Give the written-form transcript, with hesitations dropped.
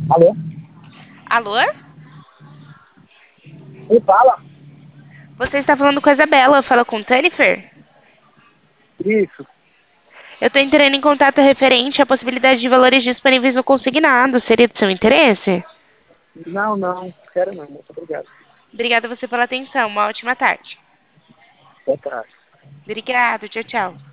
Alô? Alô? Me fala? Você está falando com a Isabela, fala com o Jennifer? Isso. Eu estou entrando em contato referente à possibilidade de valores disponíveis no consignado. Seria do seu interesse? Não, não. Quero não, muito obrigado. Obrigada a você pela atenção. Uma ótima tarde. Boa tarde. Obrigada. Tchau, tchau.